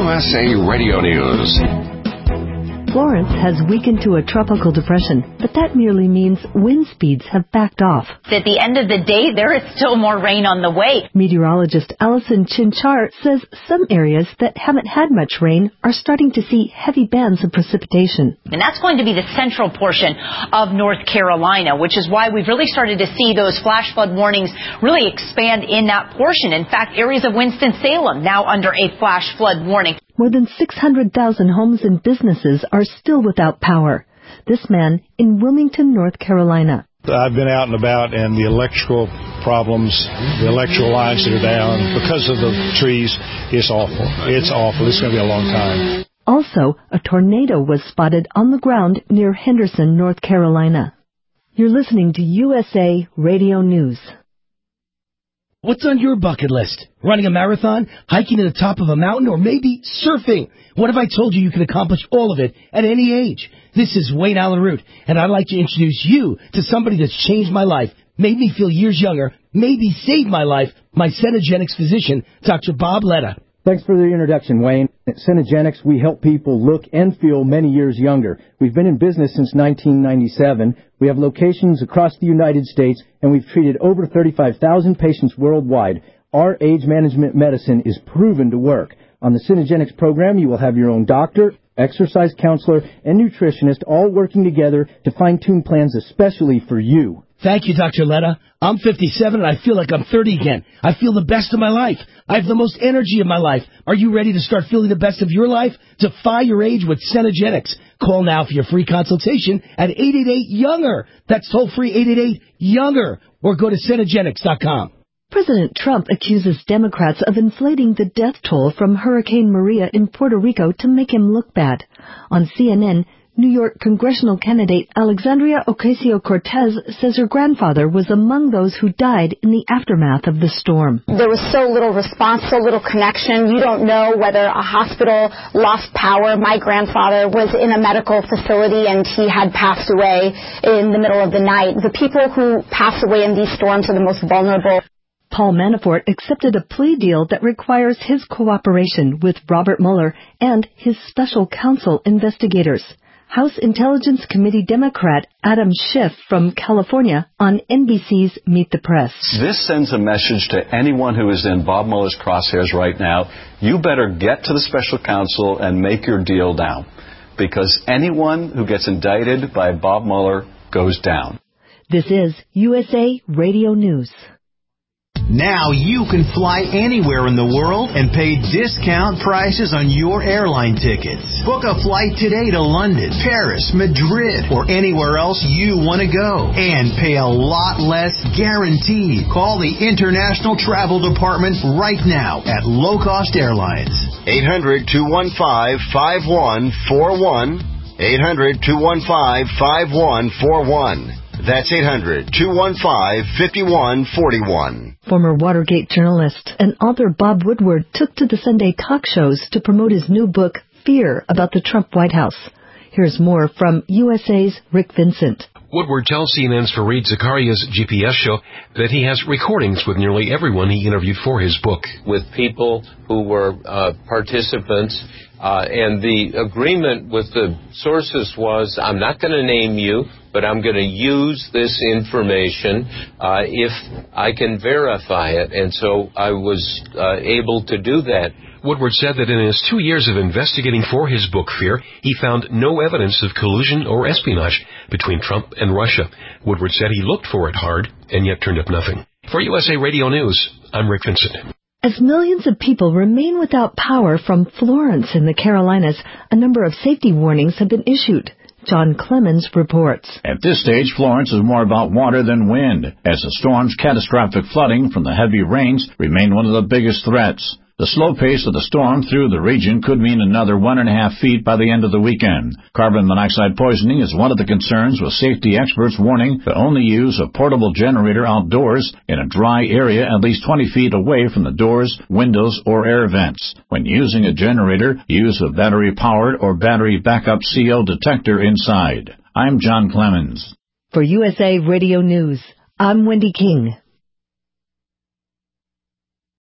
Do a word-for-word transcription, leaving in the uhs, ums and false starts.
U S A Radio News. Florence has weakened to a tropical depression, but that merely means wind speeds have backed off. At the end of the day, there is still more rain on the way. Meteorologist Allison Chinchar says some areas that haven't had much rain are starting to see heavy bands of precipitation. And that's going to be the central portion of North Carolina, which is why we've really started to see those flash flood warnings really expand in that portion. In fact, areas of Winston-Salem now under a flash flood warning. More than six hundred thousand homes and businesses are still without power. This man in Wilmington, North Carolina. I've been out and about, and the electrical problems, the electrical lines that are down because of the trees, it's awful. It's awful. It's going to be a long time. Also, a tornado was spotted on the ground near Henderson, North Carolina. You're listening to U S A Radio News. What's on your bucket list? Running a marathon, hiking to the top of a mountain, or maybe surfing? What if I told you you could accomplish all of it at any age? This is Wayne Allen Root, and I'd like to introduce you to somebody that's changed my life, made me feel years younger, maybe saved my life, my Cenegenics physician, Doctor Bob Letta. Thanks for the introduction, Wayne. At Cenegenics, we help people look and feel many years younger. We've been in business since nineteen ninety-seven. We have locations across the United States, and we've treated over thirty-five thousand patients worldwide. Our age management medicine is proven to work. On the Cenegenics program, you will have your own doctor, exercise counselor, and nutritionist all working together to fine-tune plans especially for you. Thank you, Doctor Letta. I'm fifty-seven, and I feel like I'm thirty again. I feel the best of my life. I have the most energy of my life. Are you ready to start feeling the best of your life? Defy your age with Cenegenics. Call now for your free consultation at eight eight eight, younger. That's toll-free eight eight eight, younger. Or go to Cenegenics dot com. President Trump accuses Democrats of inflating the death toll from Hurricane Maria in Puerto Rico to make him look bad. On C N N, New York congressional candidate Alexandria Ocasio-Cortez says her grandfather was among those who died in the aftermath of the storm. There was so little response, so little connection. You don't know whether a hospital lost power. My grandfather was in a medical facility and he had passed away in the middle of the night. The people who pass away in these storms are the most vulnerable. Paul Manafort accepted a plea deal that requires his cooperation with Robert Mueller and his special counsel investigators. House Intelligence Committee Democrat Adam Schiff from California on N B C's Meet the Press. This sends a message to anyone who is in Bob Mueller's crosshairs right now. You better get to the special counsel and make your deal down, because anyone who gets indicted by Bob Mueller goes down. This is U S A Radio News. Now you can fly anywhere in the world and pay discount prices on your airline tickets. Book a flight today to London, Paris, Madrid, or anywhere else you want to go. And pay a lot less guaranteed. Call the International Travel Department right now at Low Cost Airlines. eight hundred, two one five, five one four one. eight hundred, two one five, five one four one. That's eight hundred, two one five, five one four one. Former Watergate journalist and author Bob Woodward took to the Sunday talk shows to promote his new book, Fear, about the Trump White House. Here's more from U S A's Rick Vincent. Woodward tells C N N's Fareed Zakaria's G P S show that he has recordings with nearly everyone he interviewed for his book. With people who were uh, participants, uh, and the agreement with the sources was, I'm not going to name you, but I'm going to use this information uh, if I can verify it. And so I was uh, able to do that. Woodward said that in his two years of investigating for his book, Fear, he found no evidence of collusion or espionage between Trump and Russia. Woodward said he looked for it hard and yet turned up nothing. For U S A Radio News, I'm Rick Vincent. As millions of people remain without power from Florence in the Carolinas, a number of safety warnings have been issued. John Clemens reports. At this stage, Florence is more about water than wind, as the storm's catastrophic flooding from the heavy rains remain one of the biggest threats. The slow pace of the storm through the region could mean another one and a half feet by the end of the weekend. Carbon monoxide poisoning is one of the concerns, with safety experts warning to only use a portable generator outdoors in a dry area at least twenty feet away from the doors, windows, or air vents. When using a generator, use a battery-powered or battery backup C O detector inside. I'm John Clemens. For U S A Radio News, I'm Wendy King.